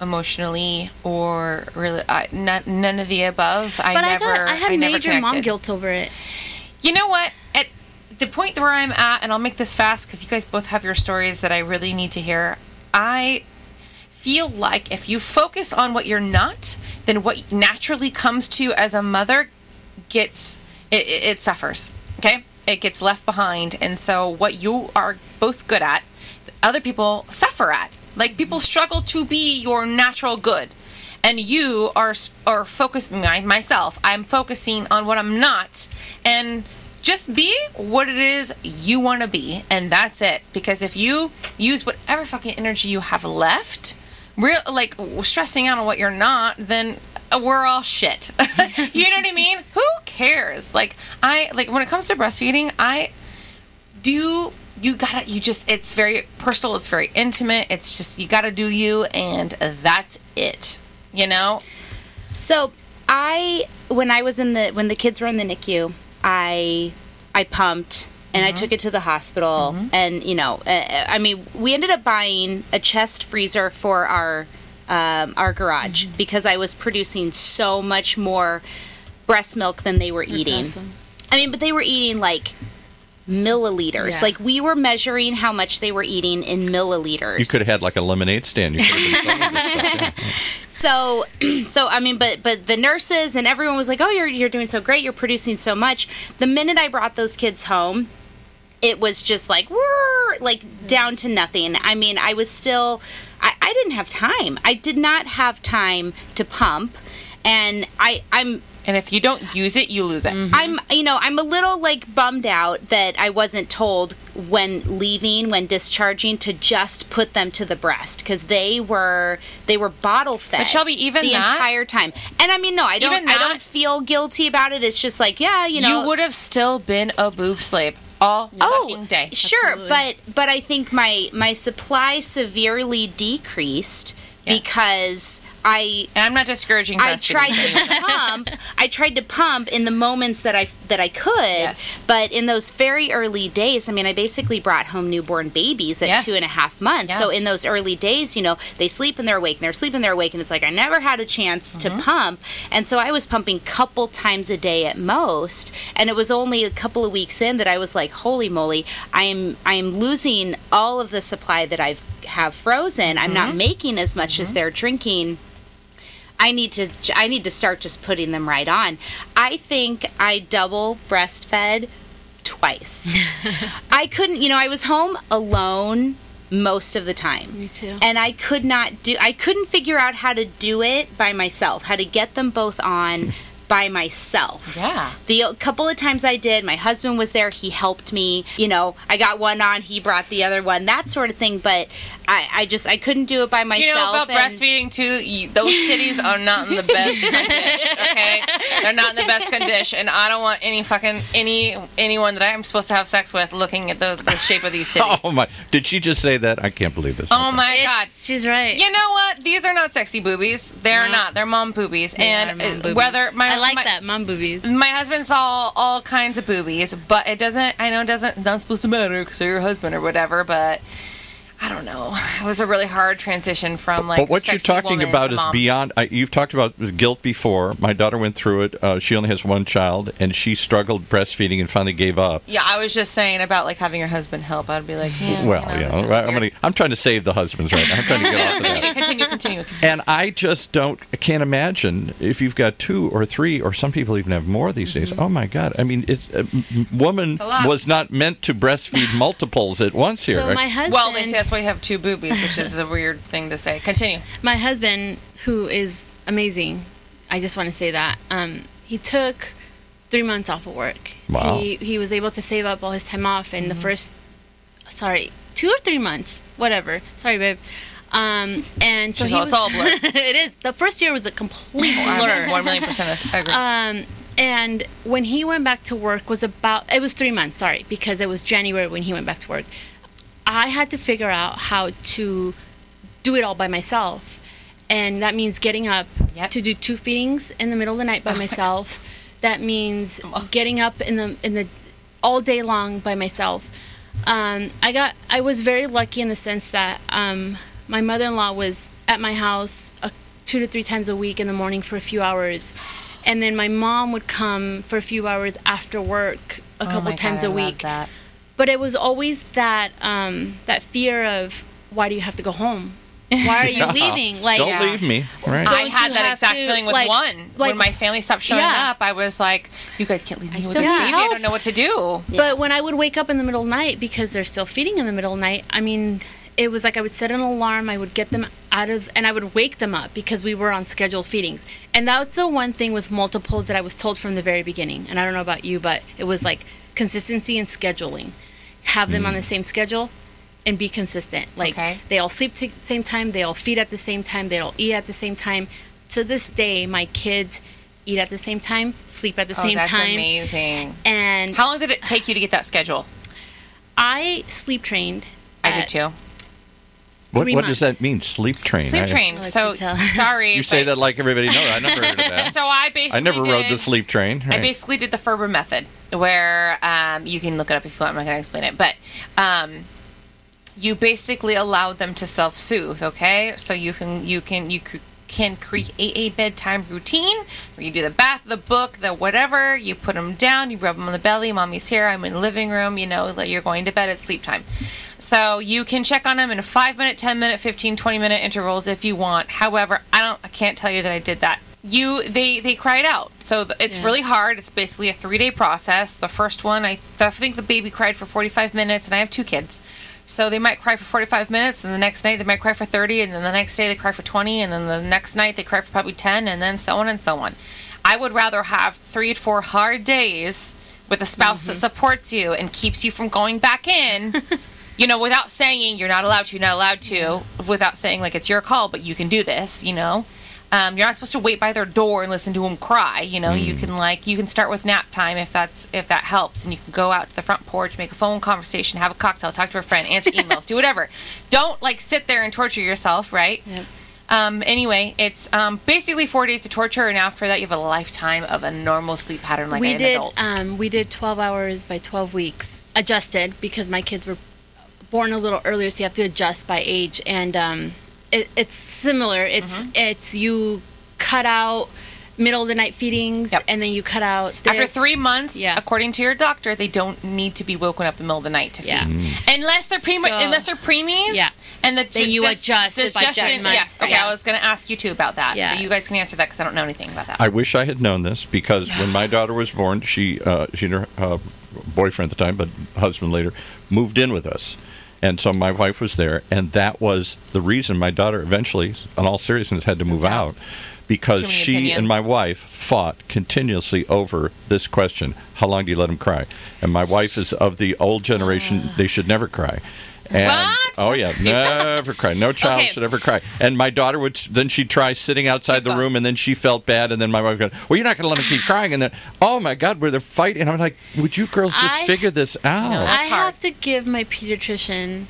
emotionally or really none of the above. I had major mom guilt over it. You know what? At the point where I'm at, and I'll make this fast because you guys both have your stories that I really need to hear. I feel like if you focus on what you're not, then what naturally comes to you as a mother it suffers. Okay? It gets left behind. And so what you are both good at, other people suffer at. Like, people struggle to be your natural good. And you are focused, myself, I'm focusing on what I'm not. And just be what it is you want to be. And that's it. Because if you use whatever fucking energy you have left, stressing out on what you're not, then we're all shit. You know what I mean? Who cares? When it comes to breastfeeding, it's very personal, it's very intimate, it's just, you gotta do you, and that's it, you know? So, when the kids were in the NICU, I pumped, and I took it to the hospital, and, we ended up buying a chest freezer for our garage, because I was producing so much more breast milk than they were eating. Awesome. But they were eating, milliliters. Yeah. We were measuring how much they were eating in milliliters. You could have had a lemonade stand. You could have been selling this stuff, yeah. So but the nurses and everyone was like, "Oh, you're doing so great. You're producing so much." The minute I brought those kids home, it was just down to nothing. I was still, I didn't have time. I did not have time to pump, and And if you don't use it, you lose it. Mm-hmm. I'm a little bummed out that I wasn't told when discharging, to just put them to the breast, because they were bottle fed. But Shelby, even the entire time. And I don't feel guilty about it. It's just you would have still been a boob slave all fucking day. Sure, but I think my supply severely decreased. Yes. Because I'm not discouraging breastfeeding. I tried to pump in the moments that I could, yes. But in those very early days, I basically brought home newborn babies at 2.5 months. Yeah. So in those early days, they sleep and they're awake, and they're sleeping and they're awake, and it's I never had a chance to pump, and so I was pumping couple times a day at most, and it was only a couple of weeks in that I was like, holy moly, I am losing all of the supply that I have frozen. I'm not making as much as they're drinking. I need to start just putting them right on. I think I double breastfed twice. I couldn't, I was home alone most of the time. Me too. And I couldn't figure out how to do it by myself, how to get them both on by myself. Yeah. The couple of times I did, my husband was there, he helped me, I got one on, he brought the other one, that sort of thing, but I couldn't do it by myself. About breastfeeding too, those titties are not in the best condition, okay? They're not in the best condition, and I don't want anyone that I'm supposed to have sex with looking at the shape of these titties. Oh my, did she just say that? I can't believe this. Oh my God. She's right. You know what? These are not sexy boobies. They're not. They're mom boobies. I like that, mom boobies. My husband saw all kinds of boobies, but it doesn't supposed to matter because you're your husband or whatever, but I don't know. It was a really hard transition from But what you're talking about is beyond. You've talked about guilt before. My daughter went through it. She only has one child, and she struggled breastfeeding and finally gave up. Yeah, I was just saying about having your husband help. I'd be like, I'm trying to save the husbands right now. I'm trying to get off of that. Continue. And I just can't imagine if you've got 2 or 3, or some people even have more these days. Oh my God! It's woman was not meant to breastfeed multiples at once here. So my husband. Well, they say that's why you have 2 boobies, which is a weird thing to say. Continue. My husband, who is amazing, I just want to say that, he took 3 months off of work. Wow. He was able to save up all his time off in the first, 2 or 3 months, whatever. Sorry, babe. And so it's all blur. It is. The first year was a complete blur. 1,000,000% agree. And when he went back to work it was 3 months, because it was January when he went back to work. I had to figure out how to do it all by myself. And that means getting up to do 2 feedings in the middle of the night by myself. That means getting up in the all day long by myself. I was very lucky in the sense that my mother-in-law was at my house 2 to 3 times a week in the morning for a few hours. And then my mom would come for a few hours after work a couple times a week. Love that. But it was always that that fear of, why do you have to go home? Why are you leaving? Like, don't leave me. Right. I had that exact feeling with one. When my family stopped showing up, I was like, you guys can't leave me with this baby. I don't know what to do. Yeah. But when I would wake up in the middle of the night, because they're still feeding in the middle of the night, I mean, it was like I would set an alarm, I would get them out of, and I would wake them up because we were on scheduled feedings. And that was the one thing with multiples that I was told from the very beginning. And I don't know about you, but it was like consistency and scheduling. Have them on the same schedule and be consistent. Like, they all sleep at the same time, they all feed at the same time, they all eat at the same time. To this day, my kids eat at the same time, sleep at the same time. That's amazing. And how long did it take you to get that schedule? I sleep trained. I did too. What does that mean, sleep trained? Sleep trained. So, sorry. You say that like everybody knows. I never heard of that. So I never rode the sleep train. Right. I basically did the Ferber method, where you can look it up if you want. I'm not going to explain it. But you basically allow them to self-soothe, okay? So you can create a bedtime routine where you do the bath, the book, the whatever. You put them down, you rub them on the belly. Mommy's here. I'm in the living room. You know, you're going to bed. It's sleep time. So you can check on them in 5-minute, 10-minute, 15, 20-minute intervals if you want. However, I can't tell you that I did that. They cried out. So it's really hard. It's basically a 3-day process. The first one, I think the baby cried for 45 minutes, and I have 2 kids. So they might cry for 45 minutes, and the next night they might cry for 30, and then the next day they cry for 20, and then the next night they cry for probably 10, and then so on and so on. I would rather have 3 to 4 hard days with a spouse that supports you and keeps you from going back in, you know, without saying you're not allowed to, without saying like it's your call, but you can do this, you know. You're not supposed to wait by their door and listen to them cry. You know, you can start with nap time if that helps, and you can go out to the front porch, make a phone conversation, have a cocktail, talk to a friend, answer emails, do whatever. Don't like sit there and torture yourself, right? Yep. Anyway, it's basically 4 days to torture, and after that you have a lifetime of a normal sleep pattern like an adult. We did 12 hours by 12 weeks, adjusted because my kids were born a little earlier, so you have to adjust by age, and it's similar. It's you cut out middle of the night feedings, and then you cut out this. After 3 months, according to your doctor, they don't need to be woken up in the middle of the night to feed, unless they're preemies. And then you adjust by 7 months. Okay, I was going to ask you too about that. So you guys can answer that because I don't know anything about that. I wish I had known this, because when my daughter was born, she and her boyfriend at the time, but husband later, moved in with us. And so my wife was there, and that was the reason my daughter eventually, in all seriousness, had to move out, because she and my wife fought continuously over this question: how long do you let them cry? And my wife is of the old generation; they should never cry. And, what? Oh yeah, never cry. No child should ever cry. And my daughter she'd try sitting outside the room, and then she felt bad, and then my wife would go, well, you're not going to let them keep crying. And then, oh my God, where they're fighting. And I'm like, would you girls just figure this out? No, I have to give my pediatrician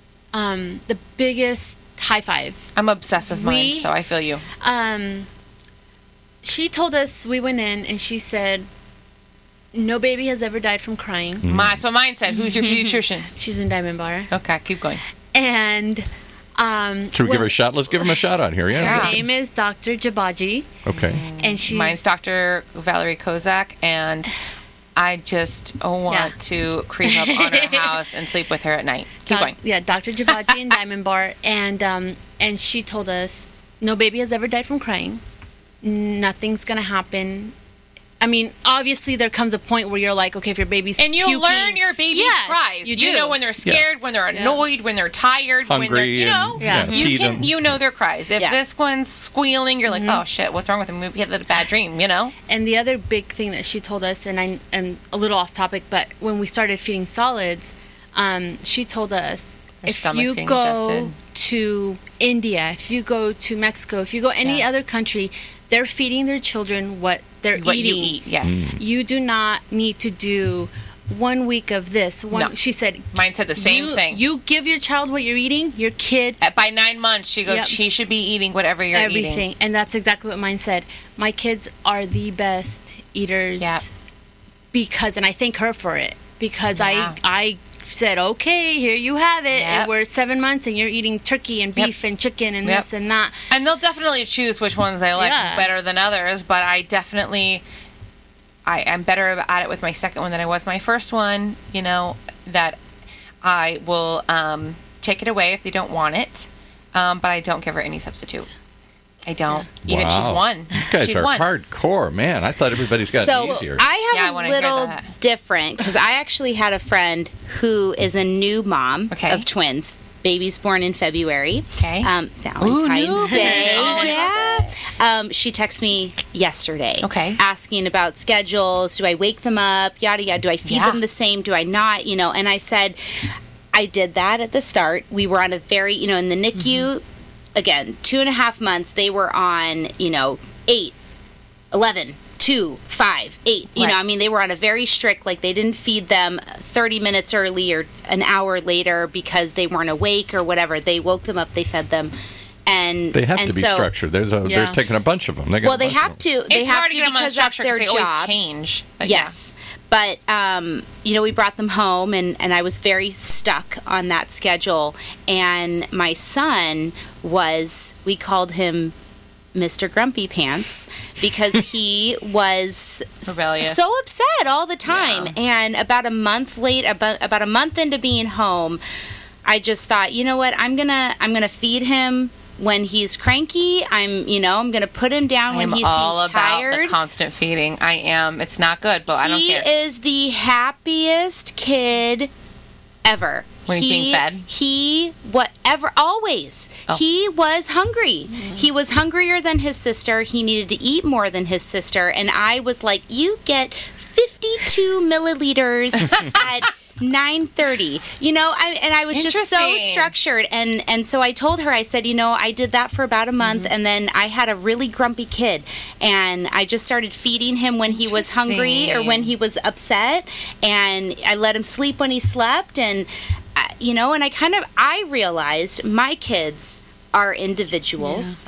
the biggest high five. I'm obsessed with mine, so I feel you. She told us, we went in, and she said, no baby has ever died from crying. That's what mine said. Who's your pediatrician? She's in Diamond Bar. Okay, keep going. And should we give her a shot? Let's give him a shout out here. Her name is Dr. Jabaji. Okay. And mine's Dr. Valerie Kozak, and I just want to creep up on her house and sleep with her at night. Keep going. Yeah, Dr. Jabaji in Diamond Bar, and she told us no baby has ever died from crying. Nothing's gonna happen. I mean, obviously, there comes a point where you're like, okay, if your baby's and you puking, learn your baby's cries. You know when they're scared, when they're annoyed, when they're tired, hungry, when they're, you know their cries. If this one's squealing, you're like, oh shit, what's wrong with him? Maybe he had a bad dream, you know. And the other big thing that she told us, and I'm a little off topic, but when we started feeding solids, she told us if you go to India, if you go to Mexico, if you go any other country, they're feeding their children what eating. You eat, yes. You do not need to do 1 week of this. She said. Mine said the same thing. You give your child what you're eating. Your kid. By 9 months, she goes. She should be eating whatever you're eating. Everything, and that's exactly what mine said. My kids are the best eaters. Yeah. Because, and I thank her for it, because I said, okay, here you have it. And we're 7 months and you're eating turkey and beef and chicken and this and that. And they'll definitely choose which ones they like better than others, but I definitely... I'm better at it with my second one than I was my first one, that I will take it away if they don't want it, but I don't give her any substitute. I don't. Yeah. Even she's one. You guys she's are one. Hardcore, man. I thought everybody's got it easier. I have a little different, because I actually had a friend who is a new mom of twins. Baby's born in February. Okay. Valentine's Day. She texted me yesterday. Okay. Asking about schedules. Do I wake them up? Yada, yada. Do I feed them the same? Do I not? And I said, I did that at the start. We were on a very, in the NICU, again, 2.5 months, they were on, 8, 11, 2, 5, 8. They were on a very strict, they didn't feed them 30 minutes early or an hour later because they weren't awake or whatever. They woke them up, they fed them. And they have to be structured. They're taking a bunch of them. They have to. They it's have hard to get them because that's their they job. Always change. But yes. But, we brought them home, and I was very stuck on that schedule. And my son we called him Mr. Grumpy Pants, because he was so upset all the time. Yeah. And about a month into being home, I just thought, you know what, I'm gonna feed him when he's cranky. I'm gonna put him down when he seems tired. I'm all about the constant feeding. I am. It's not good, but I don't care. He is the happiest kid ever. When he's being fed? Always. Oh. He was hungry. Mm-hmm. He was hungrier than his sister. He needed to eat more than his sister. And I was like, you get 52 milliliters at 9:30. And I was just so structured. And so I told her, I said, I did that for about a month, and then I had a really grumpy kid. And I just started feeding him when he was hungry or when he was upset. And I let him sleep when he slept. And and I realized my kids are individuals.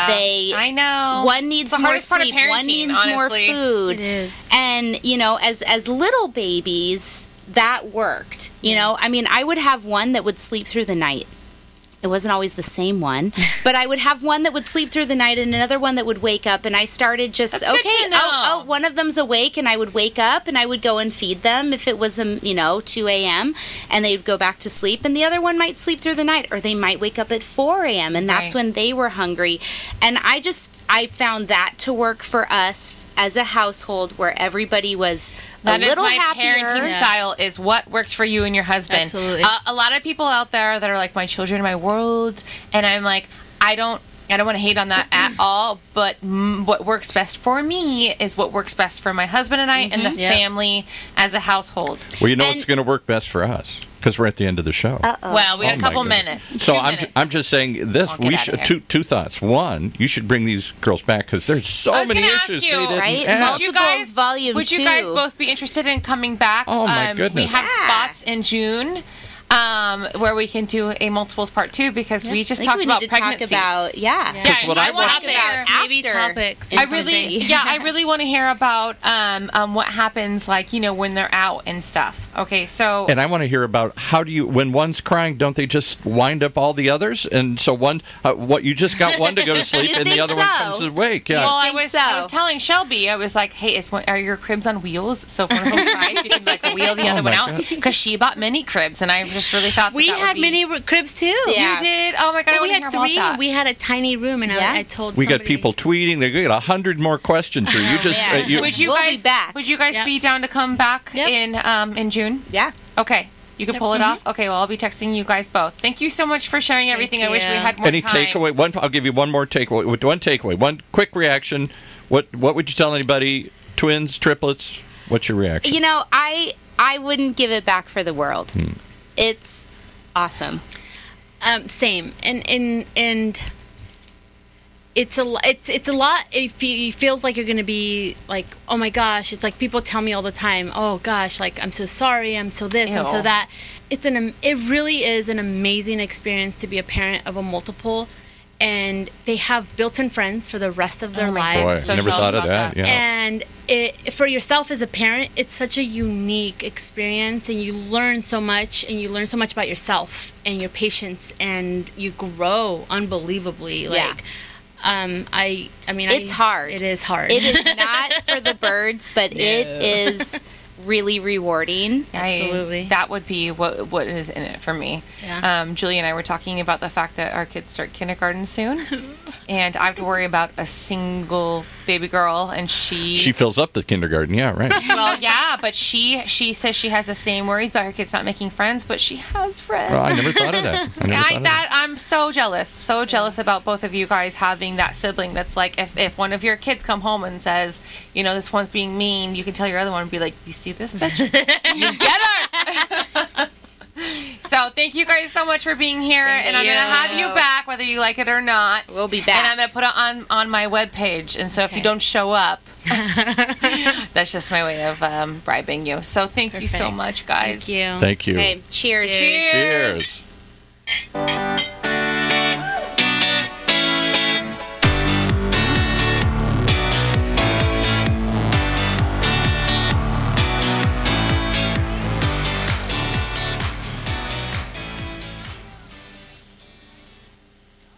I know. One needs more sleep. One needs more food. It is. And, as little babies, that worked. I would have one that would sleep through the night. It wasn't always the same one, but I would have one that would sleep through the night and another one that would wake up, and I started just, That's good to know. One of them's awake, and I would wake up and I would go and feed them if it was, 2 a.m., and they'd go back to sleep, and the other one might sleep through the night, or they might wake up at 4 a.m., and that's when they were hungry. And I found that to work for us as a household where everybody was a little happier. That is my parenting style, is what works for you and your husband. Absolutely. A lot of people out there that are like, my children are my world, and I'm like, I don't want to hate on that at all, but what works best for me is what works best for my husband and I and the family as a household. Well, what's going to work best for us, because we're at the end of the show. Well, we got a couple minutes. So I'm just saying this. We should two thoughts. One, you should bring these girls back, because there's so many issues they didn't ask. Multiples Volume 2. Would you guys both be interested in coming back? Oh my goodness! We have spots in June. Where we can do a multiples part 2, because we just talked about pregnancy. What I want to about maybe topics. I really want to hear about what happens, when they're out and stuff. Okay, so and I want to hear about when one's crying, don't they just wind up all the others? And so you just got one to go to sleep, and the other one comes awake. Yeah. Well, I was telling Shelby, I was like, hey, are your cribs on wheels? So if one of them cries, you can wheel the other one out, because she bought mini cribs, and I just really thought we had mini cribs too. Yeah. You did? Oh my God! We had 3. We had a tiny room, and I told. We got people tweeting. They got 100 more questions here. You just. We'll be back. Would you guys be down to come back in June? Yeah. Okay. You can pull it off? Okay, well, I'll be texting you guys both. Thank you so much for sharing everything. I wish we had more time. Any takeaway? I'll give you one more takeaway. One takeaway. One quick reaction. What would you tell anybody? Twins, triplets? What's your reaction? I wouldn't give it back for the world. It's awesome. Same. And it's a lot. It feels like you're going to be like, oh my gosh. It's like people tell me all the time, oh gosh, like I'm so sorry, I'm so this, I'm so that. It really is an amazing experience to be a parent of a multiple. and they have built-in friends for the rest of their lives. Boy, I never thought of that. Yeah. And for yourself as a parent, it's such a unique experience, and you learn so much, and you learn so much about yourself and your patience, and you grow unbelievably. Like, I mean, it's hard. It is hard. It is not for the birds, but it is really rewarding. Absolutely. That would be what is in it for me. Yeah. Julie and I were talking about the fact that our kids start kindergarten soon, and I have to worry about a single baby girl, and she fills up the kindergarten. Yeah, right. Well, yeah, but she says she has the same worries about her kids not making friends, but she has friends. Well, I never thought of that. I'm so jealous about both of you guys having that sibling that's like, if one of your kids come home and says, this one's being mean, you can tell your other one and be like, you see this bitch? You get her! So thank you guys so much for being here, and I'm going to have you back whether you like it or not. We'll be back. And I'm going to put it on my webpage, and so if you don't show up, that's just my way of bribing you. So thank you so much, guys. Thank you. Thank you. Okay, cheers. Cheers.